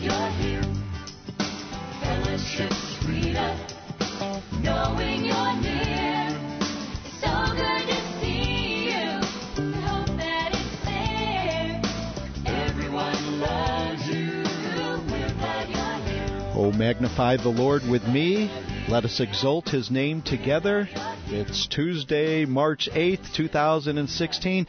you're here. Fellowship's freedom, knowing you're near. It's so good to see you. We hope that it's there. Everyone loves you. We're glad you're here. Oh, magnify the Lord with me. Let us exalt His name together. It's Tuesday, March 8th, 2016.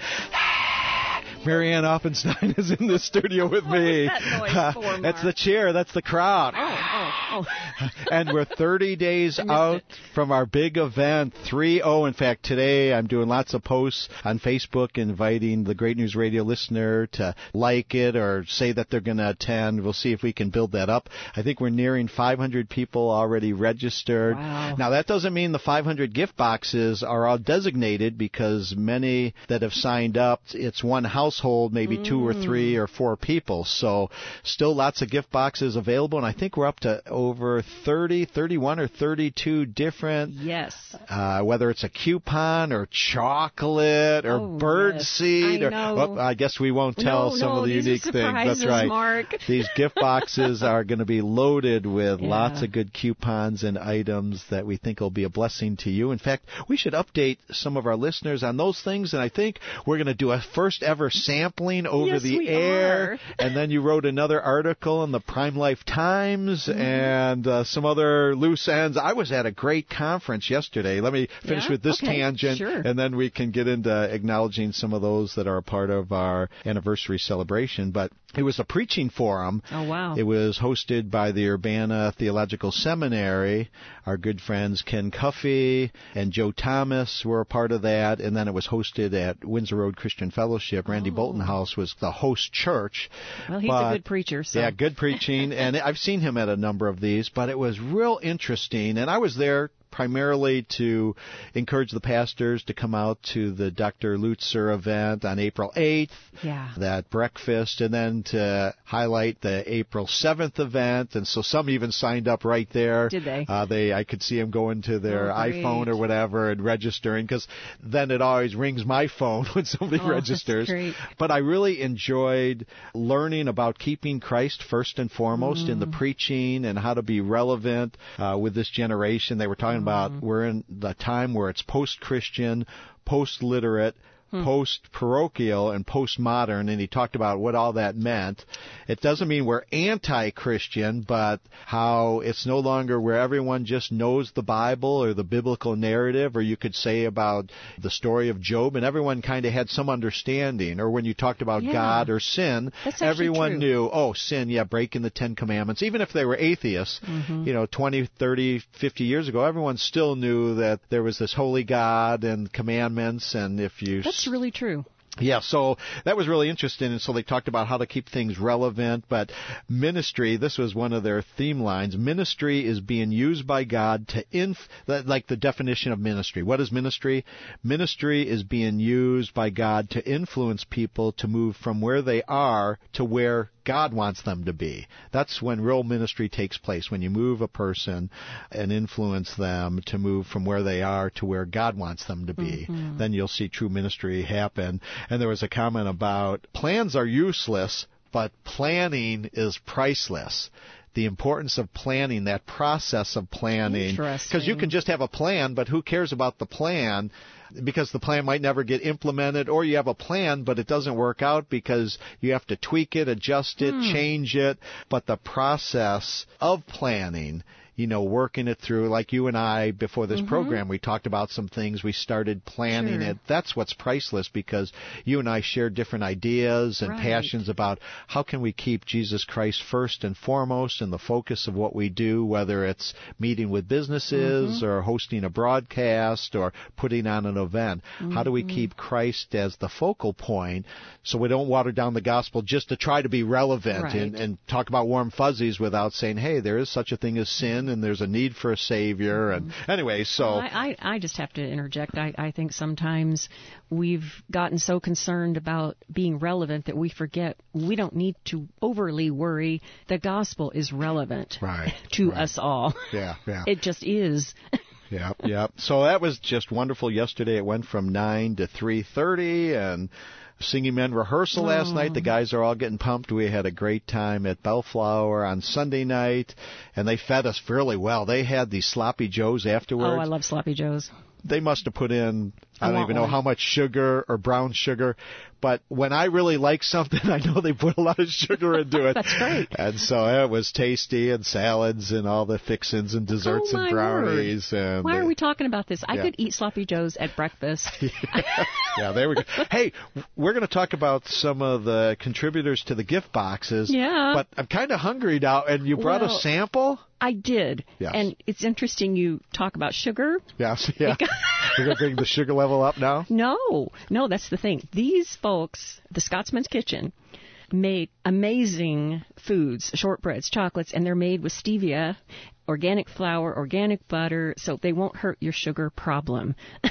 Marianne Offenstein is in the studio with me. What was that noise for, Mark? That's the chair. That's the crowd. Oh. And we're 30 days out from our big event, 3-0. In fact, today I'm doing lots of posts on Facebook inviting the Great News Radio listener to like it or say that they're going to attend. We'll see if we can build that up. I think we're nearing 500 people already registered. Wow. Now, that doesn't mean the 500 gift boxes are all designated because many that have signed up, it's one household, maybe 2 or 3 or 4 people. So still lots of gift boxes available, and I think we're up to over 31 or 32 different, whether it's a coupon or chocolate or birdseed. I guess we won't tell some of the unique things. That's right. Mark. These gift boxes are going to be loaded with lots of good coupons and items that we think will be a blessing to you. In fact, we should update some of our listeners on those things, and I think we're going to do a first ever sampling over the air. And then you wrote another article in the Prime Life Times and some other loose ends. I was at a great conference yesterday. Let me finish with this tangent, and then we can get into acknowledging some of those that are a part of our anniversary celebration. But it was a preaching forum. Oh, wow. It was hosted by the Urbana Theological Seminary. Our good friends Ken Cuffey and Joe Thomas were a part of that. And then it was hosted at Windsor Road Christian Fellowship. Randy Bolton House was the host church. Well, he's a good preacher. So. Yeah, good preaching. And I've seen him at a number of these, but it was real interesting. And I was there primarily to encourage the pastors to come out to the Dr. Lutzer event on April 8th, that breakfast, and then to highlight the April 7th event. And so some even signed up right there. Did they? I could see them going to their iPhone or whatever and registering, because then it always rings my phone when somebody registers. That's great. But I really enjoyed learning about keeping Christ first and foremost in the preaching and how to be relevant with this generation. They were talking about we're in the time where it's post-Christian, post-literate, post-parochial, and post-modern, and he talked about what all that meant. It doesn't mean we're anti-Christian, but how it's no longer where everyone just knows the Bible or the biblical narrative, or you could say about the story of Job, and everyone kind of had some understanding. Or when you talked about God or sin, everyone knew, sin, breaking the 10 Commandments. Even if they were atheists, 20, 30, 50 years ago, everyone still knew that there was this holy God and commandments, and if you... That's really true. Yeah, so that was really interesting, and so they talked about how to keep things relevant, but ministry, this was one of their theme lines, ministry is being used by God to, like the definition of ministry. What is ministry? Ministry is being used by God to influence people to move from where they are to where God wants them to be. That's when real ministry takes place, when you move a person and influence them to move from where they are to where God wants them to be. Then you'll see true ministry happen. And there was a comment about plans are useless, but planning is priceless. The importance of planning, that process of planning. Because you can just have a plan, but who cares about the plan? Because the plan might never get implemented, or you have a plan, but it doesn't work out because you have to tweak it, adjust it, change it. But the process of planning, working it through, like you and I, before this program, we talked about some things. We started planning it. That's what's priceless, because you and I share different ideas and passions about how can we keep Jesus Christ first and foremost in the focus of what we do, whether it's meeting with businesses or hosting a broadcast or putting on an event. How do we keep Christ as the focal point so we don't water down the gospel just to try to be relevant and talk about warm fuzzies without saying, hey, there is such a thing as sin, and there's a need for a Savior. And anyway, so... I just have to interject. I think sometimes we've gotten so concerned about being relevant that we forget we don't need to overly worry. The gospel is relevant to us all. Yeah. It just is. Yep. So that was just wonderful yesterday. It went from 9 to 3:30, and Singing Men rehearsal last night. The guys are all getting pumped. We had a great time at Bellflower on Sunday night, and they fed us fairly well. They had these sloppy joes afterwards. Oh, I love sloppy joes. They must have put in, I don't want even know one. how much sugar or brown sugar, but when I really like something, I know they put a lot of sugar into it. That's great. And so it was tasty, and salads and all the fixins and desserts Oh, and my brownies. And Why are we talking about this? I Yeah. could eat sloppy joes at breakfast. Yeah, there we go. Hey, we're going to talk about some of the contributors to the gift boxes. Yeah. But I'm kind of hungry now, and you brought a Well- sample? I did. Yes. And it's interesting you talk about sugar. Yes, yeah. We're going to bring the sugar level up now? No, that's the thing. These folks, the Scotsman's Kitchen, make amazing foods, shortbreads, chocolates, and they're made with stevia, organic flour, organic butter, so they won't hurt your sugar problem.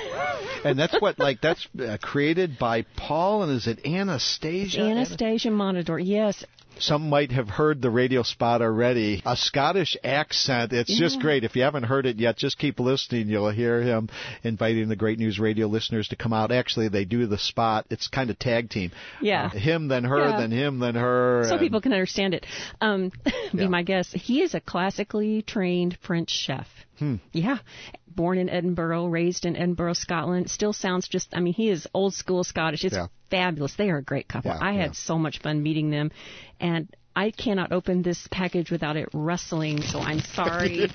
And that's what, that's created by Paul, and is it Anastasia? Anastasia Montador, yes. Some might have heard the radio spot already. A Scottish accent. It's just great. If you haven't heard it yet, just keep listening. You'll hear him inviting the Great News Radio listeners to come out. Actually, they do the spot. It's kind of tag team. Yeah. Him, then her, Yeah. then him, then her. So and- people can understand it. Be Yeah. my guest. He is a classically trained French chef. Yeah. Born in Edinburgh, raised in Edinburgh, Scotland. Still sounds he is old school Scottish. It's Yeah. fabulous. They are a great couple. Yeah, I yeah. had so much fun meeting them. And I cannot open this package without it rustling, so I'm sorry.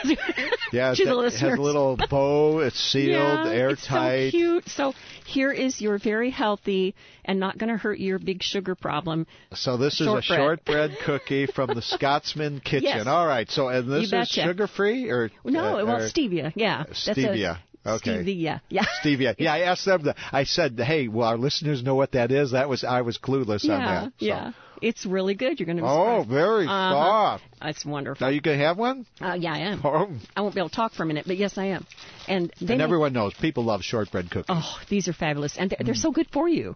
Yeah, to the it has listeners. a little bow. It's sealed, Yeah, airtight. It's so cute. So here is your very healthy and not going to hurt your big sugar problem. So this is a Shortbread. shortbread cookie from the Scotsman Kitchen. Yes. All right. So and this You is betcha. sugar-free or No, or stevia. Yeah. stevia. Okay. Stevia. Yeah. Stevia. Yeah, I asked them. I said, "Hey, will our listeners know what that is?" I was clueless on that. So. Yeah. It's really good. You're going to be Oh, surprised. very soft. It's wonderful. Now you can have one. Yeah, I am. Oh. I won't be able to talk for a minute, but yes, I am. And they And make- everyone knows people love shortbread cookies. Oh, these are fabulous, and they're so good for you.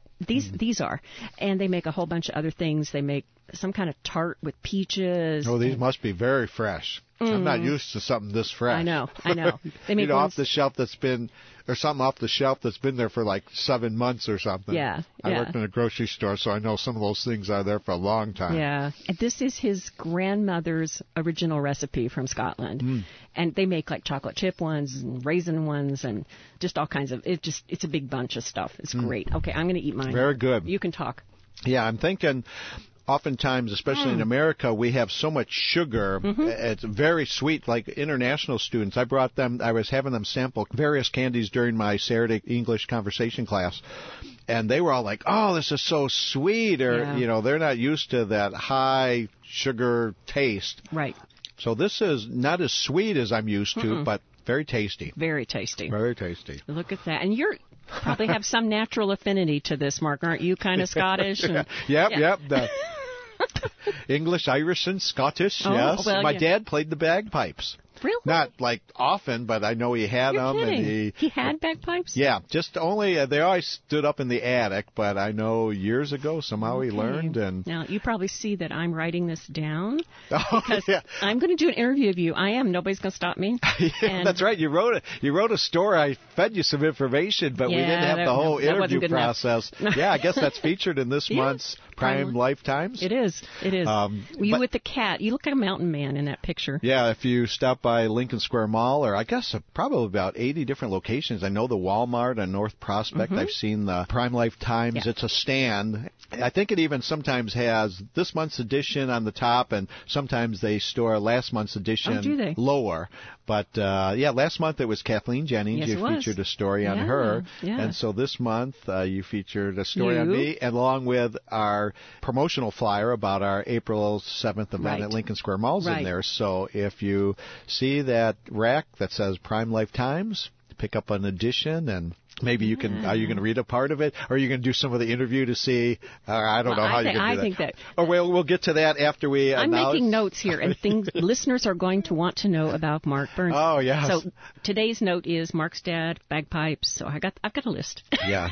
These are, and they make a whole bunch of other things. They make some kind of tart with peaches. Oh, these must be very fresh. I'm not used to something this fresh. I know. They make off ones- the shelf that's been, or something off the shelf that's been there for like 7 months or something. Yeah, I yeah. worked in a grocery store, so I know some of those things are there for a long time. Yeah, and this is his grandmother's original recipe from Scotland, and they make like chocolate chip ones and raisin ones and just all kinds of. It's a big bunch of stuff. It's great. Okay, I'm going to eat mine. Very good. You can talk. Yeah, I'm thinking. Oftentimes, especially in America, we have so much sugar. It's very sweet. Like international students, I was having them sample various candies during my Saturday English conversation class. And they were all like, "Oh, this is so sweet," or, Yeah. they're not used to that high sugar taste. Right. So this is not as sweet as I'm used to, but very tasty. Very tasty. Very tasty. Look at that. And you're probably have some natural affinity to this, Mark. Aren't you kind of Scottish? And- Yep, Yeah. yep. The English, Irish, and Scottish, Oh, yes. well, My yeah. dad played the bagpipes. Really? Not like often, but I know he had You're them. kidding. And He had bagpipes? yeah, just only, they always stood up in the attic, but I know years ago somehow he learned. And Now, you probably see that I'm writing this down oh, because yeah. I'm going to do an interview of you. I am. Nobody's going to stop me. Yeah, And- that's right. You wrote a story. I fed you some information, but we Yeah, didn't have that- the whole that wasn't interview good enough. process. Yeah, I guess that's featured in this Yeah. month's Prime Lifetimes. It is. It is. You but- with the cat. You look like a mountain man in that picture. Yeah, if you stop by Lincoln Square Mall, or I guess probably about 80 different locations. I know the Walmart on North Prospect. I've seen the Prime Life Times. Mm-hmm. Yeah. It's a stand. I think it even sometimes has this month's edition on the top, and sometimes they store last month's edition Oh, do they? lower. But, yeah, last month it was Kathleen Jennings. Yes, You it was. featured a story on Yeah, her. yeah. And so this month you featured a story on You. me, and along with our promotional flyer about our April 7th event Right. at Lincoln Square Mall's in Right. there. So if you see that rack that says Prime Life Times, pick up an edition, and Maybe you can. Are you going to read a part of it, or are you going to do some of the interview to see? I don't know how you're going to do that. I think that. Or we'll get to that after we. I'm announce. making notes here, and things listeners are going to want to know about Mark Burns. Oh yes. So today's note is Mark's dad, bagpipes. So I've got a list. Yeah.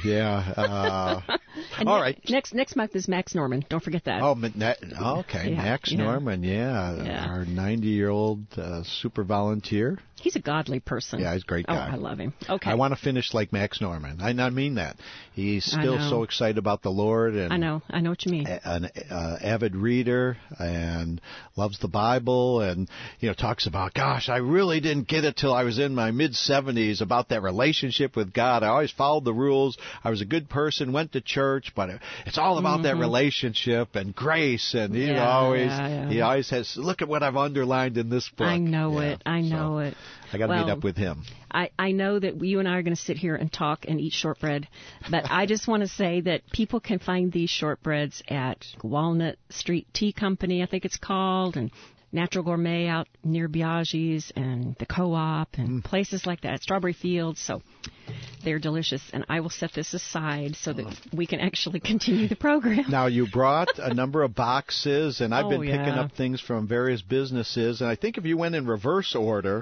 And all right. Next month is Max Norman. Don't forget that. Oh, okay. Yeah, Max yeah. Norman. Yeah. Our 90-year-old super volunteer. He's a godly person. Yeah, he's a great guy. Oh, I love him. Okay. I want to finish like Max Norman. I mean that. He's still know. so excited about the Lord. And I know what you mean. An avid reader and loves the Bible and, talks about, gosh, I really didn't get it till I was in my mid-70s about that relationship with God. I always followed the rules. I was a good person, went to church, but it's all about that relationship and grace. And he always has, look at what I've underlined in this book. I know it. I know it. I got to meet up with him. I know that you and I are going to sit here and talk and eat shortbread, but I just want to say that people can find these shortbreads at Walnut Street Tea Company, I think it's called, and Natural Gourmet out near Biaggi's and the Co-op and places like that, Strawberry Fields. So they're delicious, and I will set this aside so that we can actually continue the program. Now, you brought a number of boxes, and I've been picking up things from various businesses, and I think if you went in reverse order,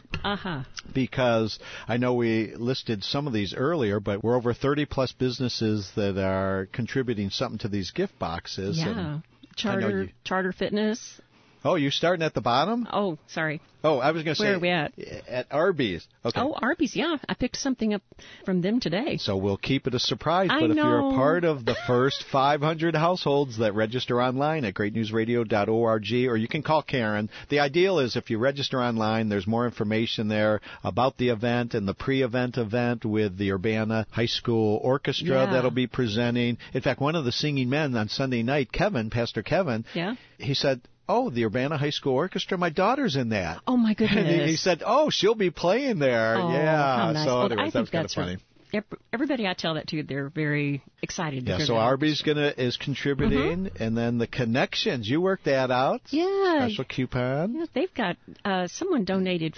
because I know we listed some of these earlier, but we're over 30-plus businesses that are contributing something to these gift boxes. Yeah, Charter Fitness. Oh, you're starting at the bottom? Oh, sorry. Oh, I was going to say. Where are we at? At Arby's. Okay. Oh, Arby's, yeah. I picked something up from them today. So we'll keep it a surprise. I But if you're know. a part of the first 500 households that register online at greatnewsradio.org, or you can call Karen. The ideal is if you register online, there's more information there about the event and the pre-event event with the Urbana High School Orchestra that'll be presenting. In fact, one of the singing men on Sunday night, Pastor Kevin, he said, oh, the Urbana High School Orchestra, my daughter's in that. Oh, my goodness. And he said, oh, she'll be playing there. Oh, yeah. how nice. So Well, anyways, that was kind of funny. Everybody I tell that to, they're very excited. Yeah, so Arby's is contributing, and then the Connections, you worked that out. Yeah. Special coupon. Yeah, they've got, someone donated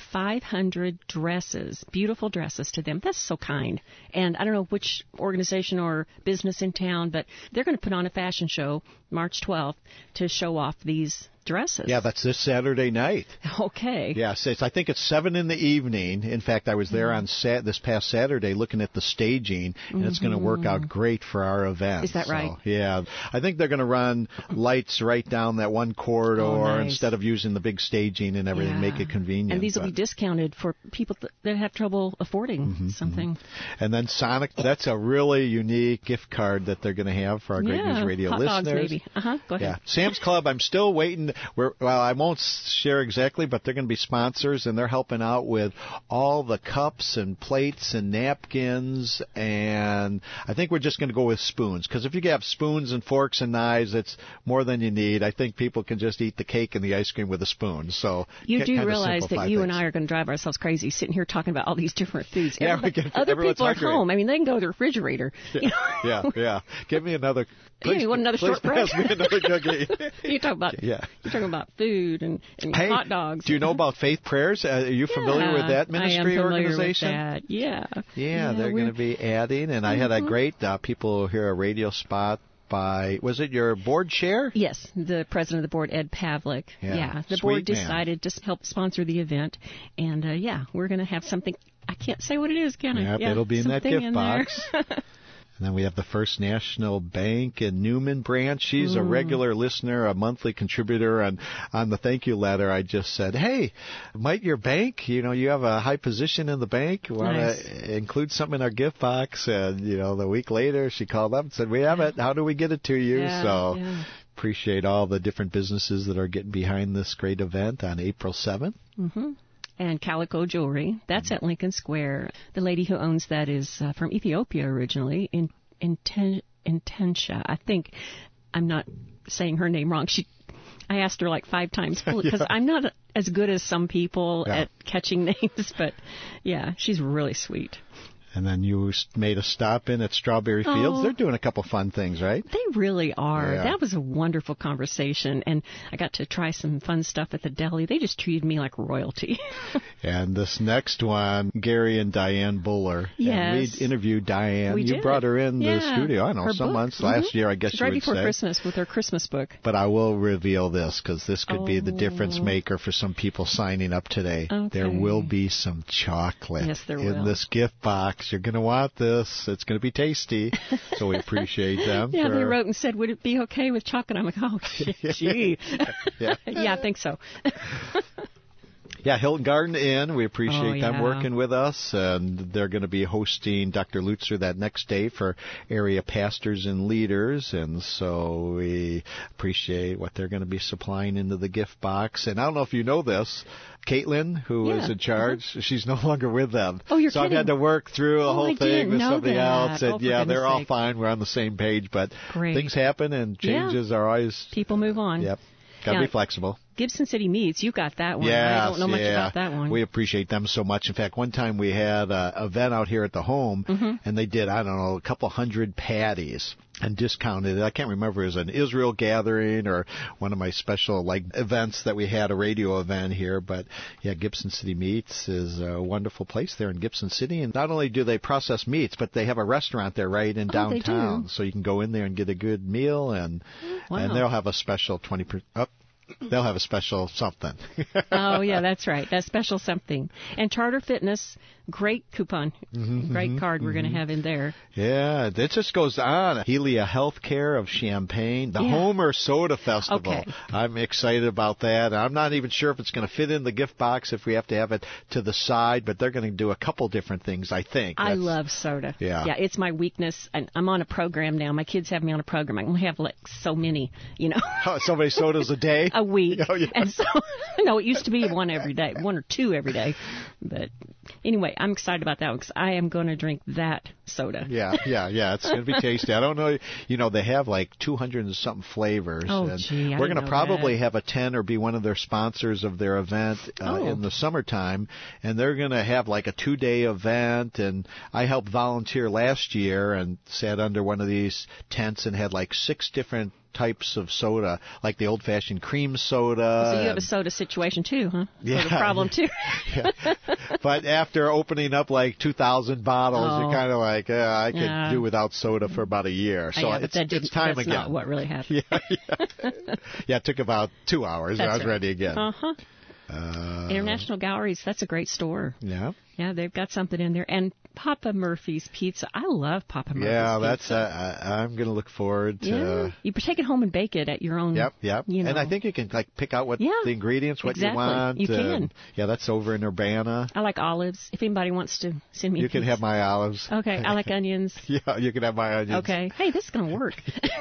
500 dresses, beautiful dresses to them. That's so kind. And I don't know which organization or business in town, but they're going to put on a fashion show March 12th to show off these dresses. Yeah, that's this Saturday night. Okay. Yes, I think it's 7 in the evening. In fact, I was there on this past Saturday looking at the staging, and it's going to work out great for our event. Is that right? Yeah. I think they're going to run lights right down that one corridor instead of using the big staging and everything, make it convenient. And these will be discounted for people that have trouble affording something. And then Sonic, that's a really unique gift card that they're going to have for our Great News Radio hot listeners. Dogs, maybe. Go ahead. Yeah. Sam's Club, I'm still waiting. I won't share exactly, but they're going to be sponsors, and they're helping out with all the cups and plates and napkins, and I think we're just going to go with spoons, because if you have spoons and forks and knives, it's more than you need. I think people can just eat the cake and the ice cream with a spoon. So you do realize that you and I I are going to drive ourselves crazy sitting here talking about all these different foods. Yeah, other people are at home. I mean, they can go to the refrigerator. Yeah. Give me another. You want another shortbread? Pass me another cookie. You're talking about food and hot dogs. Do you know about Faith Prayers? Are you familiar with that ministry I am familiar organization? With that. Yeah, they're going to be adding, and I had a great people hear a radio spot by, was it your board chair? Yes, the president of the board, Ed Pavlik. Yeah, the board decided to help sponsor the event, and we're going to have something. I can't say what it is, can I? Yeah, it'll be in that gift box. And then we have the First National Bank in Newman branch. She's a regular listener, a monthly contributor. And on the thank you letter, I just said, hey, might your bank, you have a high position in the bank, want to include something in our gift box? And, the week later, she called up and said, we have it. How do we get it to you? Appreciate all the different businesses that are getting behind this great event on April 7th. Mm-hmm. And Calico Jewelry. That's at Lincoln Square. The lady who owns that is from Ethiopia originally, Intensha. I think I'm not saying her name wrong. I asked her like 5 times because I'm not as good as some people at catching names, but she's really sweet. And then you made a stop in at Strawberry Fields. Oh. They're doing a couple fun things, right? They really are. Yeah. That was a wonderful conversation, and I got to try some fun stuff at the deli. They just treated me like royalty. And this next one, Gary and Diane Buller. Yes. And we interviewed Diane. We you did. brought her in the Yeah. studio, I don't know, Her some book. months. Mhm. Last year, I guess It's you right would before say. Christmas with her Christmas book. But I will reveal this because this could be the difference Oh. maker for some people signing up today. Okay. There will be some chocolate Yes, there in will. this gift box. You're going to want this. It's going to be tasty. So we appreciate them. Yeah, for- they wrote and said, would it be okay with chocolate? I'm like, oh, gee. Yeah. Yeah, I think so. Yeah, Hilton Garden Inn. We appreciate them yeah. working with us, and they're going to be hosting Dr. Lutzer that next day for area pastors and leaders, and so we appreciate what they're going to be supplying into the gift box. And I don't know if you know this, Caitlin, who is Yeah. in charge, she's no longer with them. Oh, you're so kidding. I've had to work through a Oh, whole I thing didn't with know somebody that. else, and Oh, for yeah, they're goodness all sake. fine. We're on the same page, but Great. things happen and Yeah. changes are always. People move on. Yep, got to Yeah. be flexible. Gibson City Meats, you got that one. Yes, I don't know much yeah. about that one. We appreciate them so much. In fact, one time we had an event out here at the home, and they did, I don't know, a couple hundred patties and discounted it. I can't remember if it was an Israel gathering or one of my special events that we had, a radio event here. But yeah, Gibson City Meats is a wonderful place there in Gibson City. And not only do they process meats, but they have a restaurant there right in Oh, they downtown. do? So you can go in there and get a good meal, and Wow. they'll have a special 20%. They'll have a special something. Oh, yeah, that's right. That special something. And Charter Fitness, great coupon, great card we're going to have in there. Yeah, it just goes on. Helia Healthcare of Champaign, the Yeah. Homer Soda Festival. Okay. I'm excited about that. I'm not even sure if it's going to fit in the gift box if we have to have it to the side, but they're going to do a couple different things, I think. I That's- love soda. Yeah. Yeah, it's my weakness. And I'm on a program now. My kids have me on a program. I only have so many, So many sodas a day? a week. Oh, yeah. And so, no, it used to be one every day, one or two every day. But anyway, I'm excited about that one because I am going to drink that soda. Yeah. It's going to be tasty. I don't know. They have 200 and something flavors. Oh, and gee, I we're didn't going to know probably that. have a 10 or be one of their sponsors of their event in the summertime. And they're going to have a 2-day event. And I helped volunteer last year and sat under one of these tents and had 6 different types of soda, like the old-fashioned cream soda. So you have a soda situation too, huh? Yeah. Soda problem too. Yeah. But after opening up 2,000 bottles, Oh. you're kind of I could Yeah. do without soda for about a year. So yeah, but it's time that's again. not what really happened. Yeah, it took about 2 hours, and I That's was right. ready again. Uh-huh. International Galleries, that's a great store. Yeah. Yeah, they've got something in there. And Papa Murphy's Pizza. I love Papa Murphy's Yeah, Pizza. that's. I'm going to look forward to. Yeah. You take it home and bake it at your own. Yep. You know. And I think you can pick out what Yeah, the ingredients, what exactly. you want. You can. and, yeah, that's over in Urbana. I like olives. If anybody wants to send me You a can piece. have my olives. Okay, I like onions. Yeah, you can have my onions. Okay. Hey, this is going to work.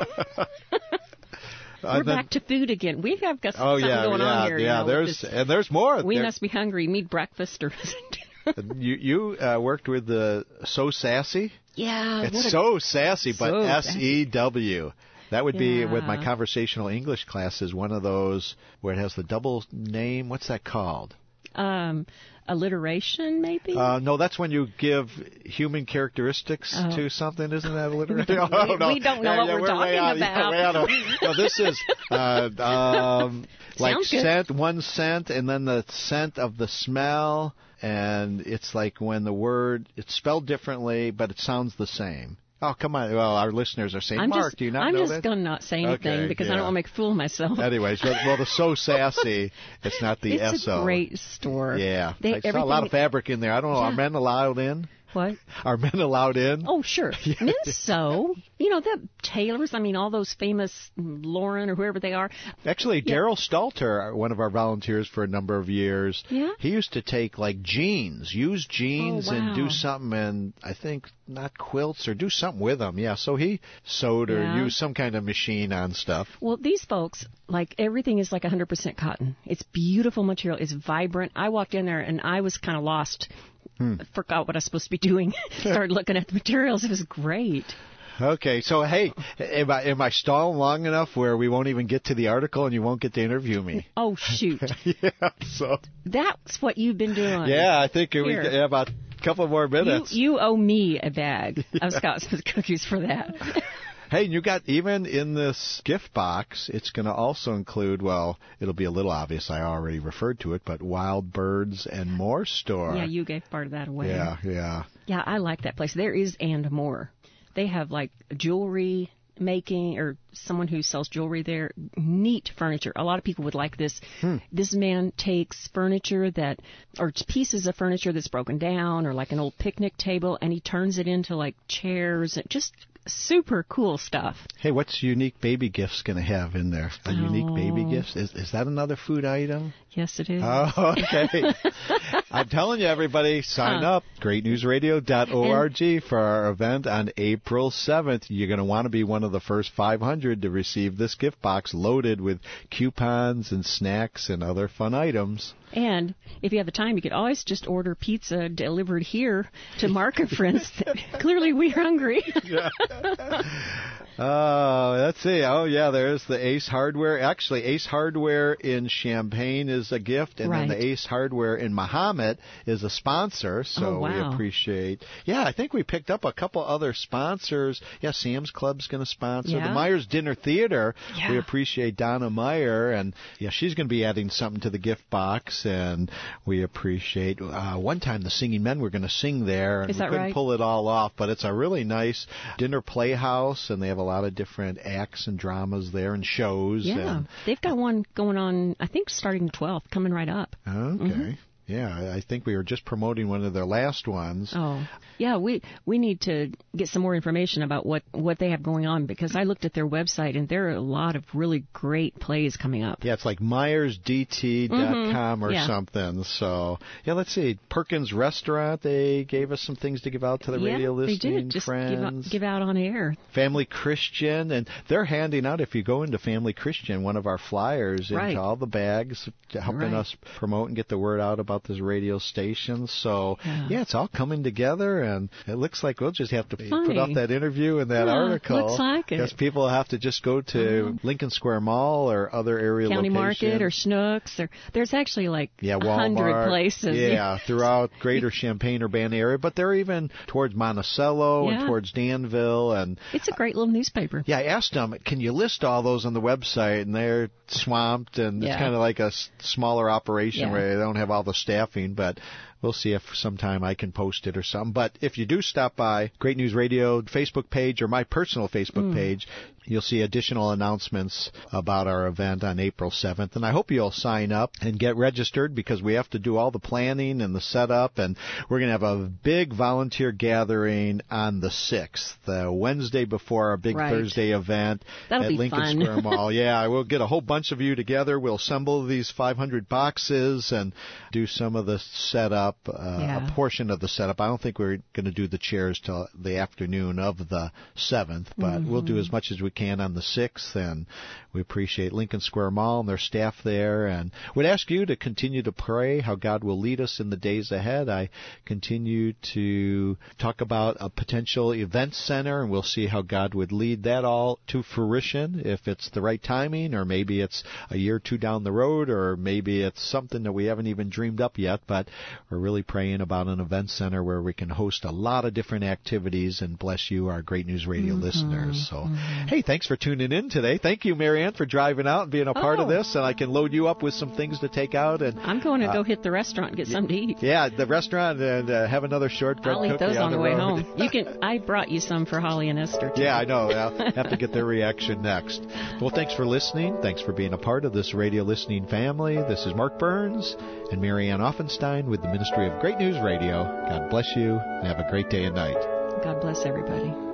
We're And then- back to food again. We have got Oh something yeah, going on here. yeah. with There's this. and there's more. We There- must be hungry. Need breakfast or You worked with the So Sassy. Yeah. what It's a- so sassy, but So SEW. That would be with my Yeah. conversational English classes. One of those where it has the double name. What's that called? alliteration, maybe. No, that's when you give human characteristics Oh. to something. Isn't that alliteration? We don't know what we're talking way out, about. Yeah, way out of, no, this is Sounds good. scent, one scent, and then the scent of the smell, and it's when the word it's spelled differently, but it sounds the same. Oh, come on. Well, our listeners are saying, Mark, do you not I'm know just that? going to not say anything Okay, because I yeah. don't want to make a fool of myself. Anyways, well, the So Sassy, it's not the It's SO. a great store. Yeah. They, I saw a lot of fabric in there. I don't know. Are Yeah. men allowed in? What? Are men allowed in? Oh, sure. Men so. The tailors, all those famous Lauren or whoever they are. Actually, Daryl Stalter, one of our volunteers for a number of years, Yeah? he used to take jeans, used jeans, Oh, wow. and do something, and I think not quilts or do something with them. Yeah, so he sewed or Yeah. used some kind of machine on stuff. Well, these folks, everything is 100% cotton. It's beautiful material. It's vibrant. I walked in there and I was kind of lost. Forgot what I was supposed to be doing. Started looking at the materials. It was great. Okay, so hey, am I stalling long enough where we won't even get to the article and you won't get to interview me? Oh, shoot. Yeah, so That's what you've been doing. yeah, I think we Here. have about couple more minutes. You owe me a bag of Scotsman's cookies for that. Hey, you got, even in this gift box, it's going to also include, well, it'll be a little obvious, I already referred to it, but Wild Birds and More store. Yeah, you gave part of that away. Yeah. Yeah, I like that place. There is and more. They have like jewelry making, or someone who sells jewelry there. Neat furniture. A lot of people would like this. This man takes furniture or pieces of furniture that's broken down, or like an old picnic table, and he turns it into like chairs. Just super cool stuff. Hey, what's Unique Baby Gifts going to have in there? A Unique Baby Gifts? Is that another food item? Yes, it is. Oh, okay. I'm telling you, everybody, sign up. GreatNewsRadio.org for our event on April 7th. You're going to want to be one of the first 500 to receive this gift box loaded with coupons and snacks and other fun items. And if you have the time, you could always just order pizza delivered here to Mark and Friends. Clearly, we're hungry. Let's see. Oh, yeah, there's the Ace Hardware. Actually, Ace Hardware in Champaign is a gift, and then the Ace Hardware in Mahomet is a sponsor, so we appreciate. Yeah, I think we picked up a couple other sponsors. Yeah, Sam's Club's going to sponsor. The Myers Dinner Theater. We appreciate Donna Meyer, and she's going to be adding something to the gift box, and we appreciate. One time the Singing Men were going to sing there, and we couldn't pull it all off, but it's a really nice dinner playhouse, and they have a lot of different acts and dramas there and shows. Yeah, they've got one going on, I think, starting the 12th, coming right up. Okay. Yeah, I think we were just promoting one of their last ones. Oh, yeah, we need to get some more information about what they have going on, because I looked at their website and there are a lot of really great plays coming up. Yeah, it's like MyersDT.com or something. So, let's see. Perkins Restaurant, they gave us some things to give out to the radio listening friends. Just give out on air. Family Christian, and they're handing out, if you go into Family Christian, one of our flyers into all the bags, helping us promote and get the word out about this radio station. So, it's all coming together, and it looks like we'll just have to put up that interview and that article. Looks like it. Because people have to just go to Lincoln Square Mall or other area County locations. Market or Schnucks. There's actually like Walmart, 100 places. Yeah, throughout greater Champaign-Urbana area, but they're even towards Monticello and towards Danville. And it's a great little newspaper. Yeah, I asked them, can you list all those on the website? And they're swamped, and it's kind of like a smaller operation where they don't have all the staffing, but we'll see if sometime I can post it or something. But if you do stop by Great News Radio Facebook page or my personal Facebook page, you'll see additional announcements about our event on April 7th. And I hope you'll sign up and get registered, because we have to do all the planning and the setup. And we're going to have a big volunteer gathering on the 6th, the Wednesday before our big Thursday event at Lincoln Square Mall. Yeah, we'll get a whole bunch of you together. We'll assemble these 500 boxes and do some of the setup, a portion of the setup. I don't think we're going to do the chairs till the afternoon of the 7th, but we'll do as much as we can on the 6th, and we appreciate Lincoln Square Mall and their staff there, and would ask you to continue to pray how God will lead us in the days ahead. I continue to talk about a potential event center, and we'll see how God would lead that all to fruition, if it's the right timing, or maybe it's a year or two down the road, or maybe it's something that we haven't even dreamed up yet, but we're really praying about an event center where we can host a lot of different activities and bless you, our Great News Radio listeners. So, hey, thanks for tuning in today. Thank you, Marianne, for driving out and being a part of this, and I can load you up with some things to take out. And I'm going to go hit the restaurant and get something to eat. Yeah, the restaurant, and have another shortbread cookie. I'll eat those on the way road. home. I brought you some for Holly and Esther, too. Yeah, I know. I'll have to get their reaction next. Well, thanks for listening. Thanks for being a part of this radio listening family. This is Mark Burns and Marianne Offenstein with the Ministry of Great News Radio. God bless you, and have a great day and night. God bless everybody.